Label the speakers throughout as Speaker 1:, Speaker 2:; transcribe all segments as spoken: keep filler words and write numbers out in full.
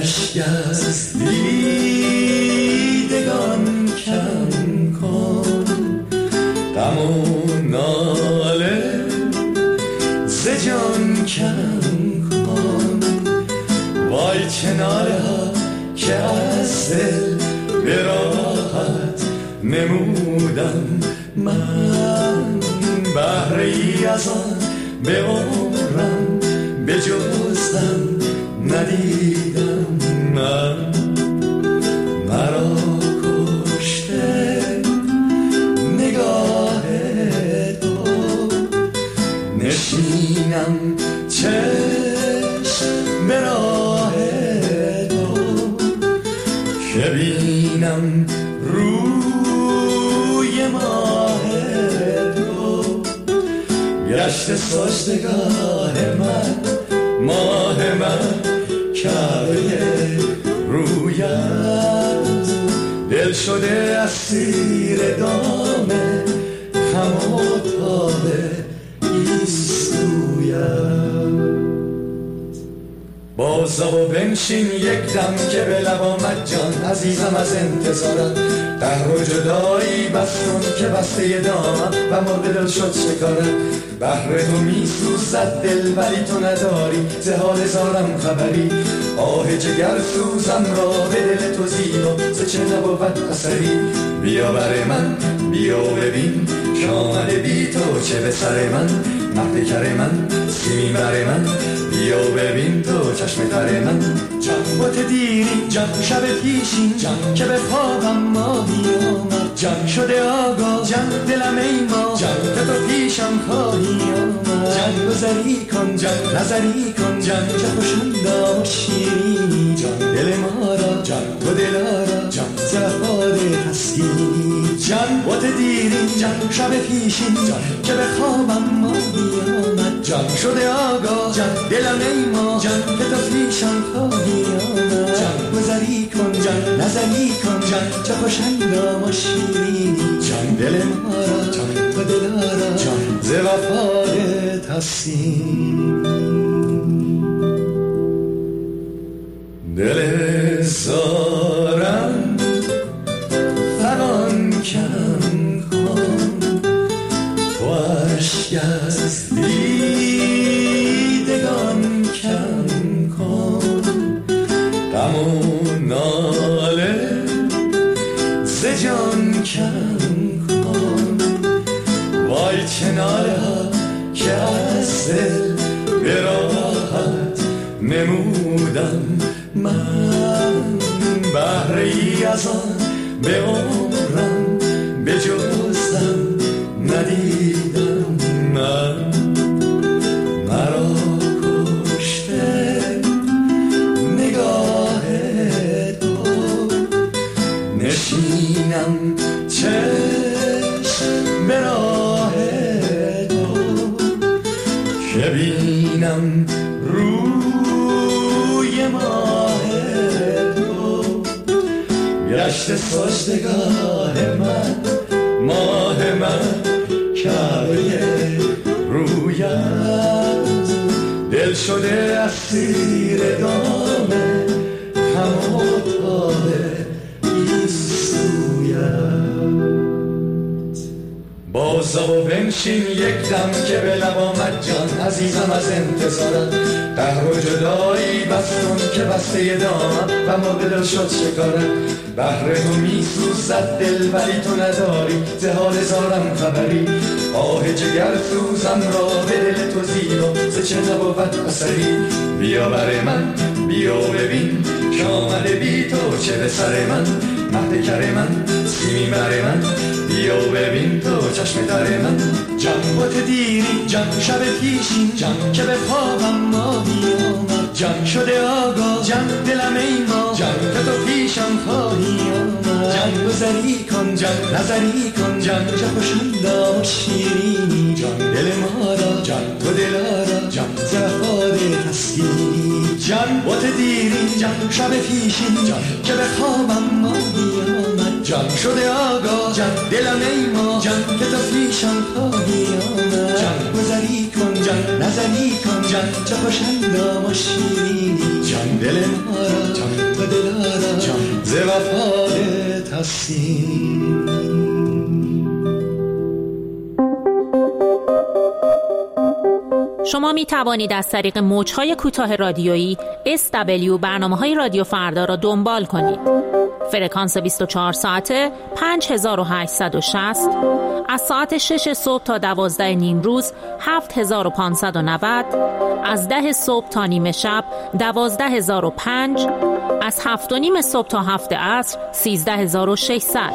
Speaker 1: اشک از دیدگان کم کن، غم و ناله ز جان کم کن. وای کناره ها که از دل به راحت نمودم من، بهره ای از آن به عمرم به جزم ندیدم من. مرا کشته نگاه تو، نشینم چشم به راه تو، که بینم روی ماه تو. گشت سجدگاه من، ماه من، کعبه رویت، دل شده اسیر دام خم و تاب ایستویت. بازا و بنشین یک دم که به لب آمد جان، عزیزم از انتظارم قهر و جدایی بستون که بسته دامم و مرغ دل شد شکارم. بهر تو می سوزد دل ولی تو نداری ز حال زارم خبری. آه جگر سوزم را به دل تو زیبا ز چه نبود اثری. بیا بر من بیا ببین که آمده بی تو چه به سر من. مهد کر من سیمین بر من، بیا ببین تو چشم تر من. جان بات دیری جان شب پیشین جان که به خوابم ماهی آمد. جان شده آگاه جان دلم ای ما جان که تو پیشم خواهی آمد. جان گذری کن جان نظری کن جان چه خوشندا و شیرینی. جان دل ما را جان تو دلارا جان زهاده هستی. جان بات دیری جان شب پیشین جان که به خوابم ماهی آمد. جان شده آگاه جان دلم ای ما جان که تو پیشم خواهی آمد. جان گذری کن جان نظری کن جان چه خوشندا و شیرینی. جان دل ما را جان تو دلارا جان ز وفادت هستی. دل زارم فغان کم کن، تو اشک از دیدگان کم کن، غم و ناله ز جان کم کن. وای کناره ها که از دل به راحت نمودم من، بهره ای از آن به عمرم به جزم ندیدم من. مرا کشته نگاه تو، نشینم چشم به راه تو، که بینم روی ماه تو. گشت سجدگاه من، ماه من، کعبه رویت، دل شده اسیر دام خم و تاب ایستویت. بازا و بنشین یک دم که به لب آمد جان، عزیزم از انتظارم قهر و جدایی بستون که بسته دامم و مرغ دل شد شکارم. بهر تو می سوزد دل ولی تو نداری ز حال زارم خبری. آه جگر سوزم را به دل تو زیبا ز چه نبود اثری. بیا بر من بیا ببین که آمده بی تو چه به سر من. مهد کر من سیمین بر من، بیا ببین تو چشم تر من. جان بات دیری جان شب پیشین جان که به خوابم ماهی آمد. جان شده آگاه جان دلم ای ما جان که تو پیشم خواهی آمد. جان گذری کن جان نظری کن جان چه خوشندا و شیرینی. جان دل ما را جان تو دلارا جان زهاده هستی. جان بوت دیرین جان شب پیشین جان که به خوابم ماهی آمد جان شده آگاه جان دلم ای ما جان که تو پیشم خواهی آمد جان گذری کن جان نظری کن جان چه خوش اندام و شیرینی جان دل ما را جان و دلارا جان ز وفای تسین.
Speaker 2: شما می توانید از طریق موج‌های کوتاه رادیویی اس دبلیو برنامه‌های رادیو فردا را دنبال کنید. فرکانس بیست و چهار ساعته پنج هزار و هشتصد و شصت، از ساعت شش صبح تا دوازده نیم روز هفت هزار و پانصد و نود، از ده صبح تا نیمه شب دوازده هزار و پنج، از هفت و نیم صبح تا هفت عصر سیزده هزار و ششصد.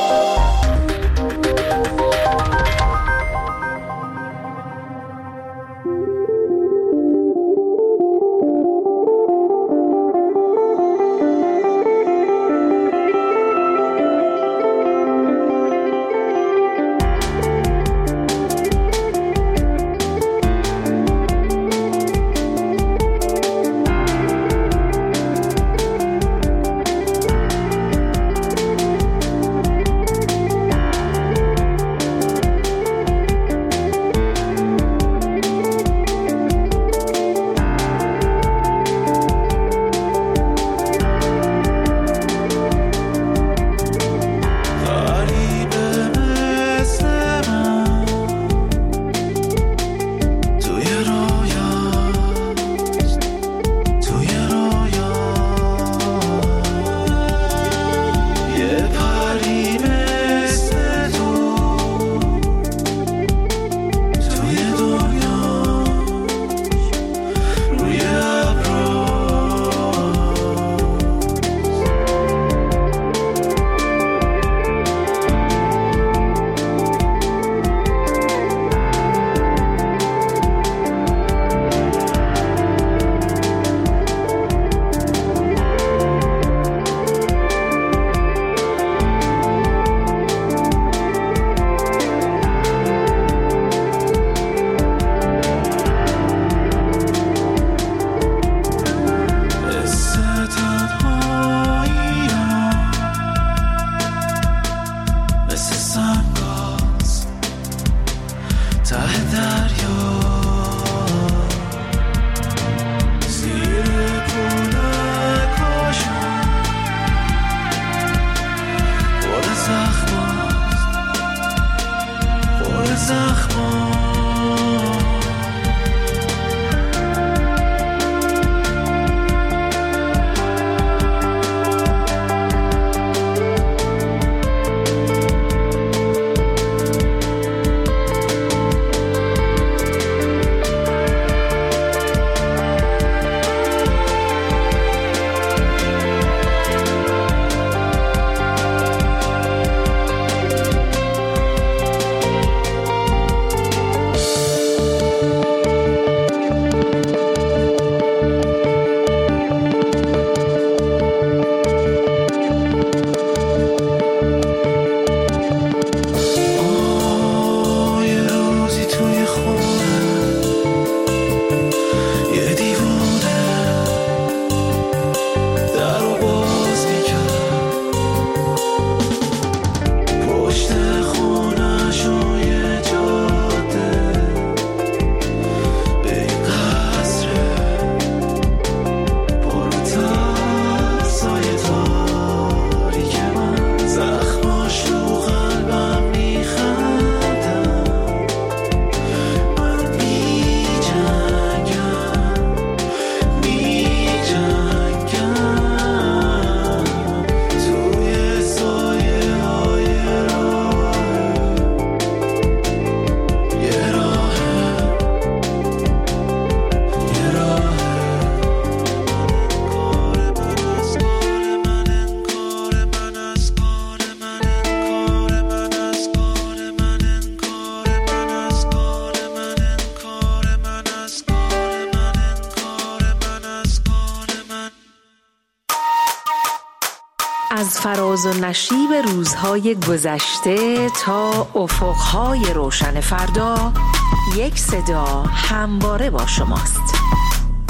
Speaker 3: از فراز و نشیب روزهای گذشته تا افقهای روشن فردا، یک صدا همواره با شماست.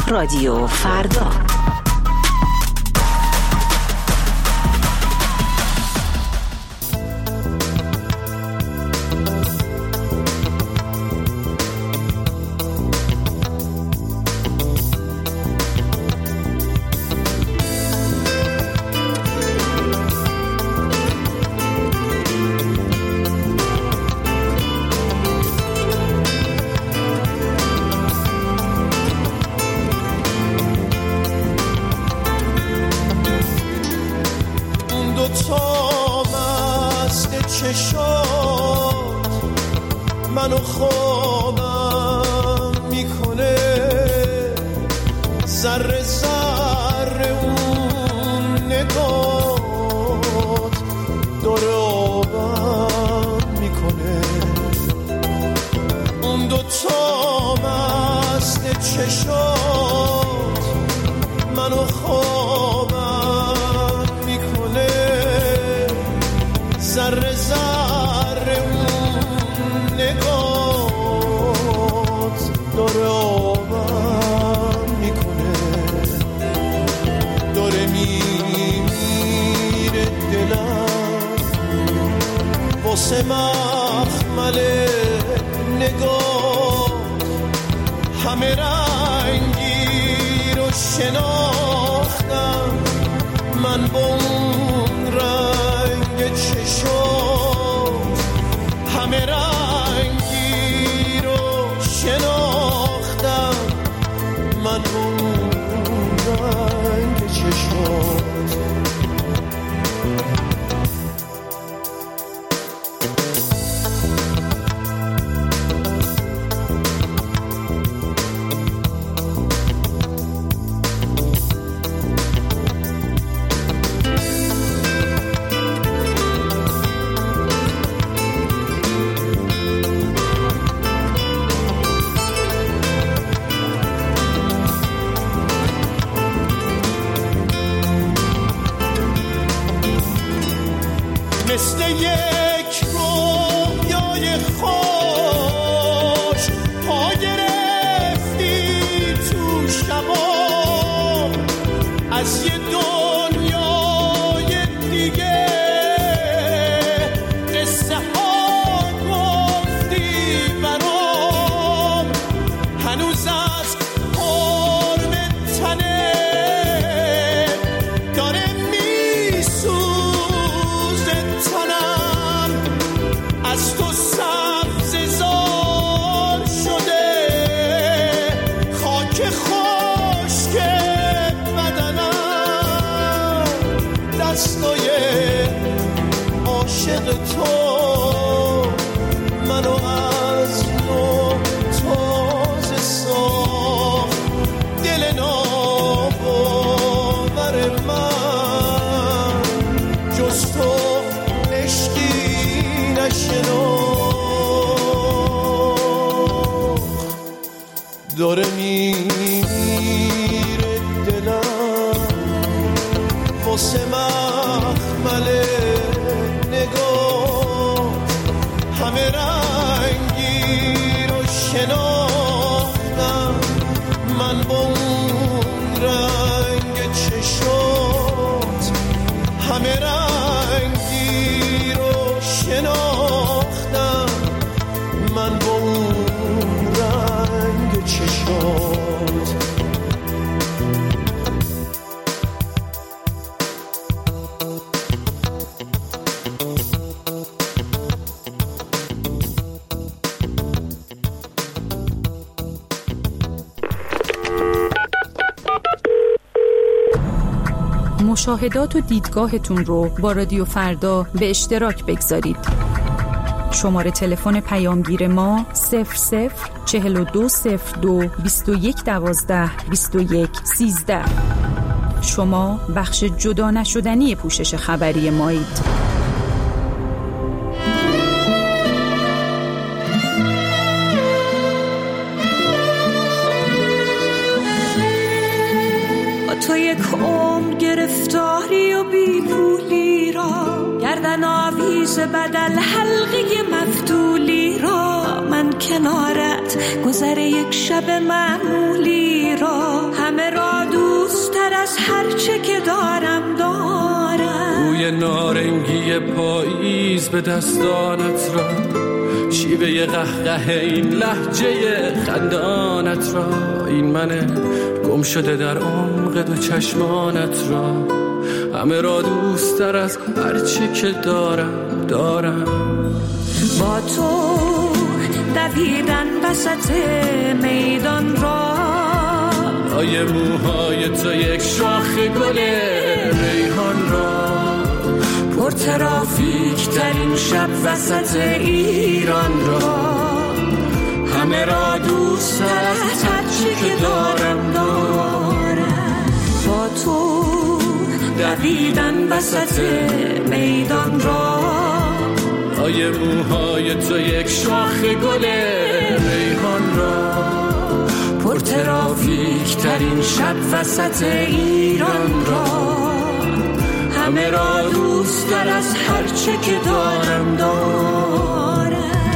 Speaker 3: رادیو فردا.
Speaker 4: منو خوابم میکنه، ذره ذره اون نگات داره آبم میکنه. اون دوتا مست چشات منو خوابم میکنه، ذره ذره اون نگات داره آبم میکنه. داره میمیره دلم واسه مخمل نگات، همه رنگی رو شناختم من با اون رنگ چشات، همه رنگی رو شناختم من با اون رنگ چشات. مثل یک رویای خوش پا گرفتی تو شبام، از یه دنیای دیگه قصه ها گفتی برام، هنوز از قرب تنه داره میسوزه تنم، از تو سبزه زار شده خاک خشک بدنم، دستای عاشق تو منو از نو تازه ساخت. دل ناباور من جز تو عشقی نشناخت. داره میمیره دلم واسه مخمل نگاه، همه رنگی رو شناختم من با اون رنگ چشات، همه رنگی رو شناختم من با اون رنگ چشات.
Speaker 5: مشاهدات و دیدگاهتون رو با رادیو فردا به اشتراک بگذارید. شماره تلفن پیامگیر ما صفر صفر چهل و دو صفر دو بیست و یک دوازده بیست و یک سیزده. شما بخش جدا نشدنی پوشش خبری مایید.
Speaker 6: تو یک عمر گرفتاری و بی پولی را، گردن آویز بدل حلقه مفتولی را، من کنارت گذر یک شب معمولی را،
Speaker 7: نارنگی پاییز به دستانت را، شیوه قهقه این لهجه خندانت را، این من گم شده در عمق دو چشمانت را، همه را دوست تر از هرچی که دارم دارم.
Speaker 6: با تو دویدن وسط میدان را،
Speaker 7: لای موهای تو یک شاخ گل ریحان را، پر ترافیک ترین شب وسط ایران را، همه را دوست تر از هرچی که دارم دارم.
Speaker 6: با تو دویدن وسط میدان را،
Speaker 7: لای موهای تو یک شاخ گل ریحان را، پر ترافیک ترین شب وسط ایران را، همه را دوست تر از هرچه که دارم دارم.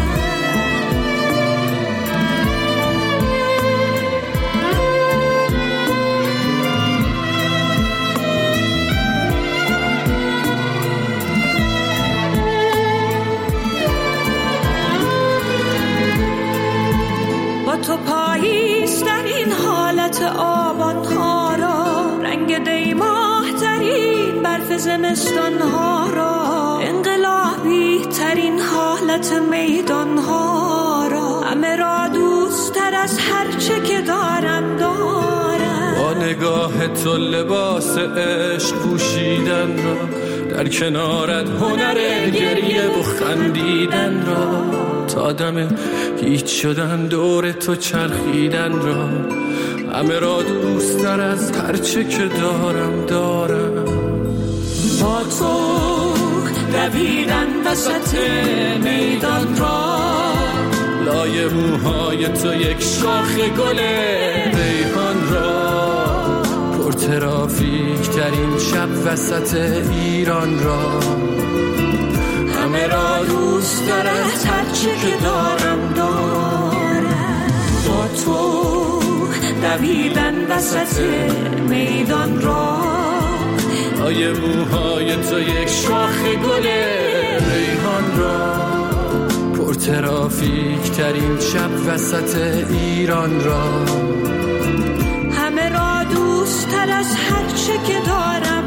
Speaker 6: با تو پاییز در این حالت آبان ها را، رنگ دیماه ترین برف زمستان ها را، انقلابی ترین حالت میدان ها را، همه را دوست تر از هرچه که دارم دارم.
Speaker 7: با نگاه تو لباس عشق پوشیدن را، در کنارت هنر گریه و خندیدن را، تا دم هیچ شدن دور تو چرخیدن را، همه را دوست تر از هرچه که دارم دارم.
Speaker 6: با تو دویدن وسط میدان را،
Speaker 7: لای موهای تو یک شاخ گل ریحان را، پر ترافیک ترین شب وسط ایران را، همه را دوست تر از هرچی که دارم دارم.
Speaker 6: با تو دویدن وسط میدان را،
Speaker 7: لای موهای تو یک شاخ گل ریحان را، پر ترافیک ترین شب وسط ایران را،
Speaker 6: همه را دوست تر از هرچه که دارم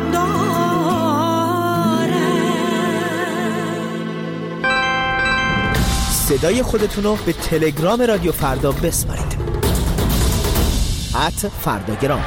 Speaker 6: دارم.
Speaker 8: صدای خودتون رو به تلگرام رادیو فردا بسپارید. ات فرداگرام.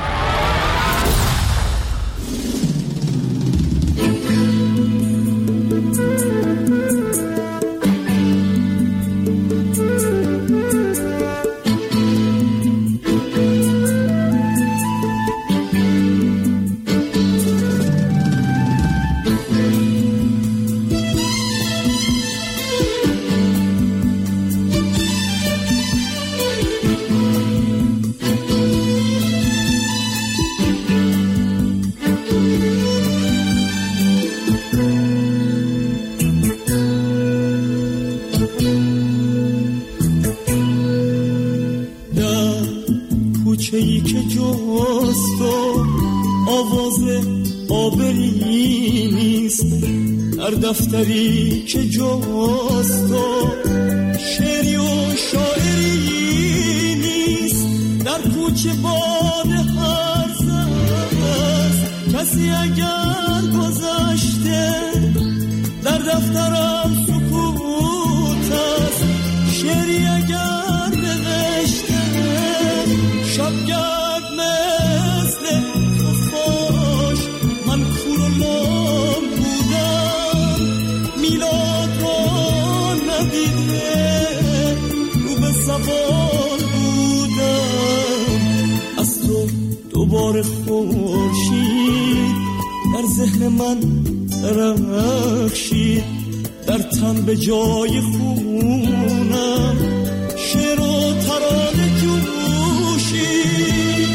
Speaker 4: کوچه‌ای که جست و آواز آبری نیست، در دفتری که جست و شعری و شاعری نیست، در کوچه باد هرز است، کسی اگر گذشته در دفترم سکوت است، شعری اگر نوشته شبگرد مثل خفاش، من کور و لام بودم میلاد را ندیده رو به زوال بودم، از تو دوباره خورشید در ذهن من درخشید، در تن به جای خونم شعر و ترانه جوشید.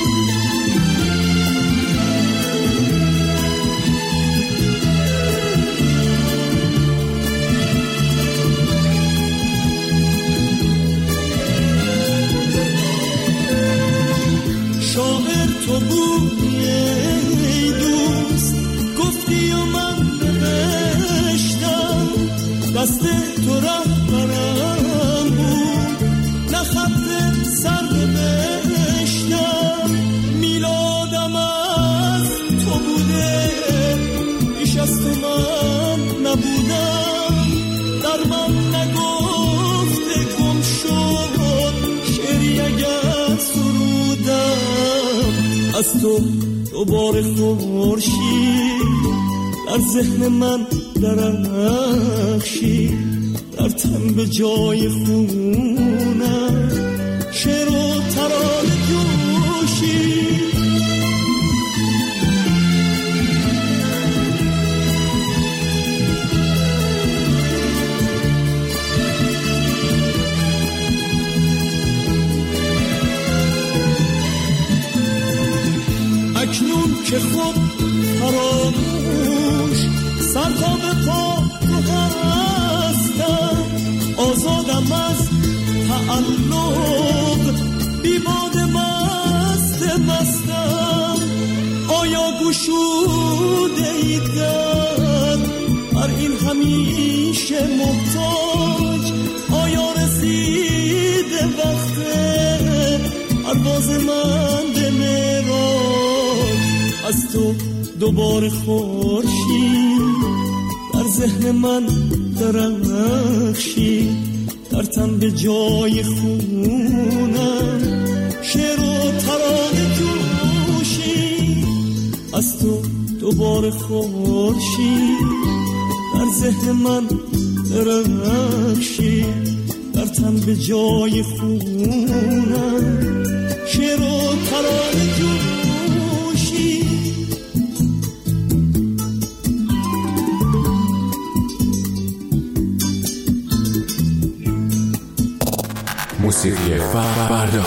Speaker 4: شاعر تو بودی ای دوست، گفتی و من نوشتم، دست تو رهبرم بود، نه خط سر نوشتم. میلادم از تو بوده، بیش از تو من نبودم. در من نگفته گم شد شعری اگر سرودم. از تو دوباره خورشید در ذهن من درخشید، در تن به جای خونم شعر و ترانه جوشید. اکنون که خود فراموش سر تا به پا تو هستم، آزادم از تعلق بی باد مست مستم. آیا گشوده ای در هر این همیشه محتاج؟ آیا رسیده وقت پرواز من به معراج؟ از تو دوباره خورشید در ذهن من درخشید، در تن به جای خونم شعر و ترانه جوشید. از تو دوباره خورشید در ذهن من درخشید، در تن به جای خونم شعر و ترانه جوشید.
Speaker 7: موسیقی فردا.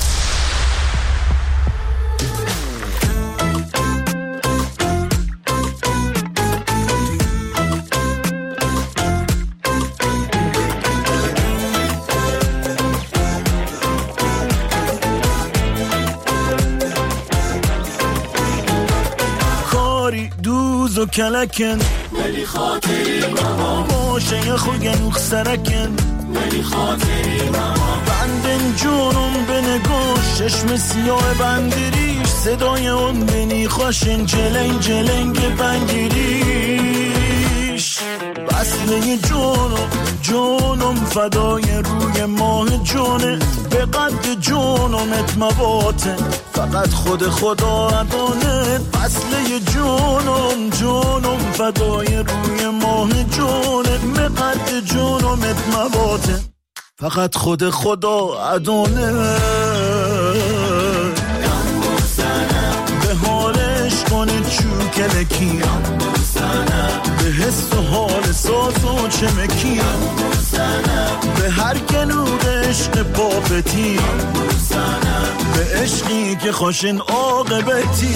Speaker 9: کاری دوز و کلکن
Speaker 10: ولی خاطری ماما،
Speaker 9: باشه خوگن سرکن
Speaker 10: ولی خاطری ماما.
Speaker 9: بندن جونم به نگوش چشم سیاه بندریش، صدای اون بینی خوشن جلنگ جلنگ بنگیریش. بسله جونم جونم فدای روی ماه جونه، به قد جونمت مباطن فقط خود خدا ادانه. بسله جونم جونم فدای روی ماه جونه، به قد جونمت مباطن فقط خود خدا ادانه. به حالش کنید چوکلکی، به حس و حال ساز و چمکی، به هر گلود عشق پاپتی، به عشقی که خوشن عاقبتی.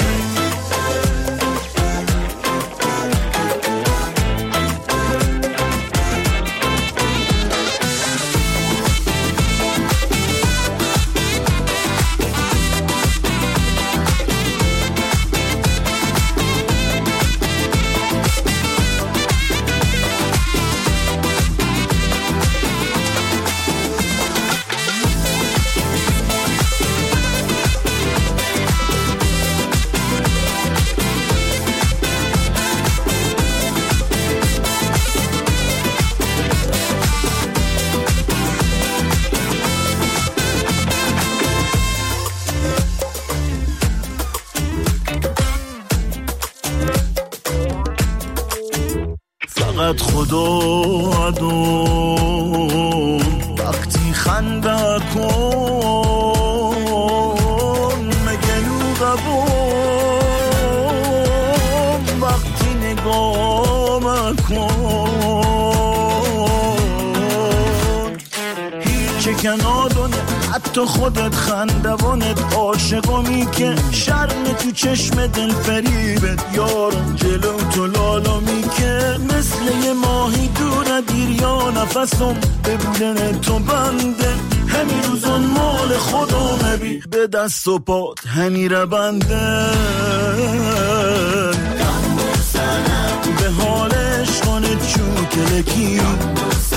Speaker 9: فقط خدا ادون وقتی خنده کن، مگنو قبون وقتی نگاه کن. هیچ کنادونه حتی خودت خندوانت، عاشقمی که شرم تو چشم دل فریبت یارم، جلو تو لالامی که مثل یه ماهی دور دیر یا نفسم ببودن تو بنده. همین روزان مال خودم بی به دست و پات همی رو بنده. به حالش کنه چوکلکی،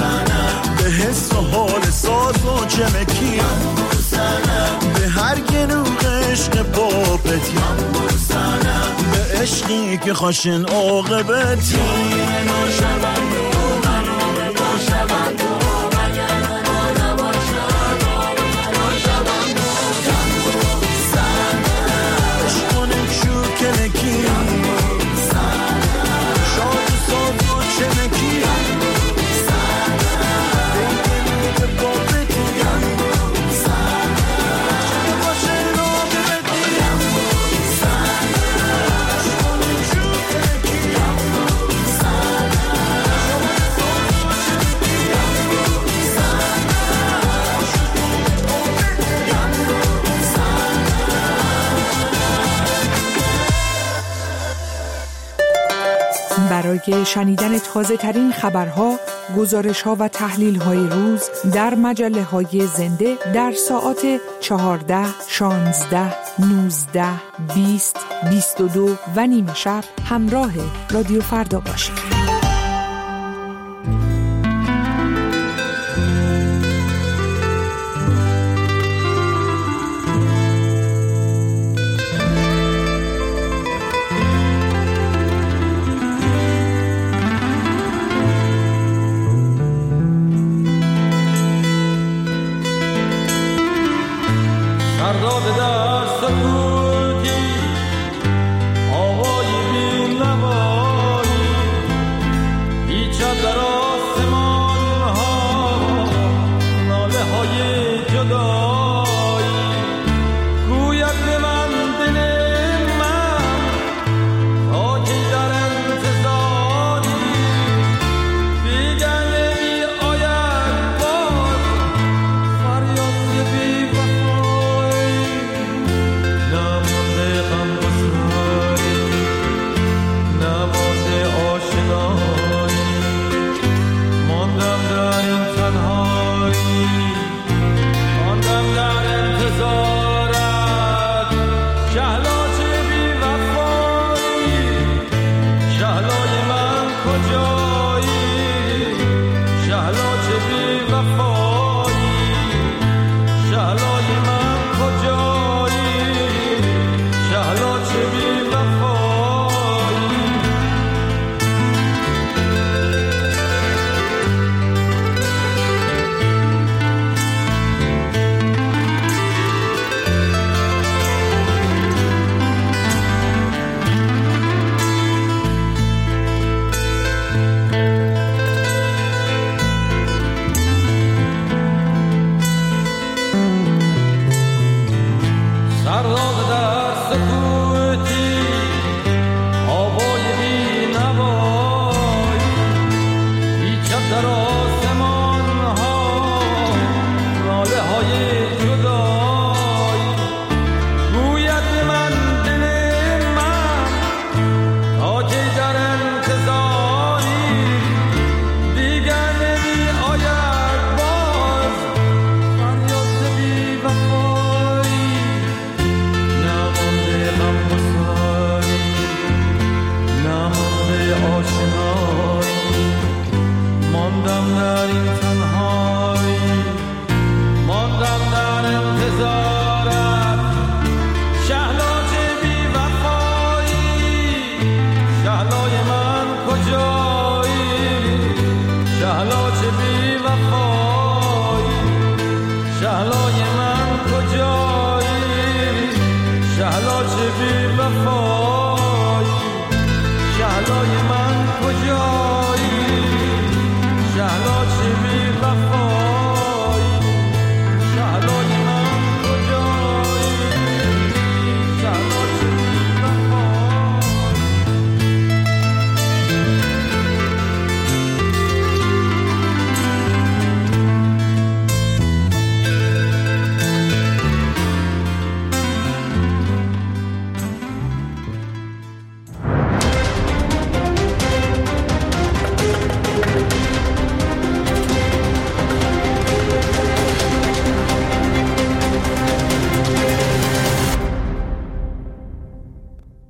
Speaker 10: من برسنم
Speaker 9: به عشقی که خاشن عاقبتی
Speaker 10: ناشوند و منو ناشوند و مگر ما نباشد ناشوند و کم برسنم
Speaker 9: عشقانه شو کنکی شاد ساد و چنکی
Speaker 11: برای شنیدن تازه ترین خبرها، گزارش ها و تحلیل های روز در مجله های زنده در ساعات چهارده، شانزده، نوزده، بیست، بیست و دو و نیم شب همراه رادیو فردا باشید.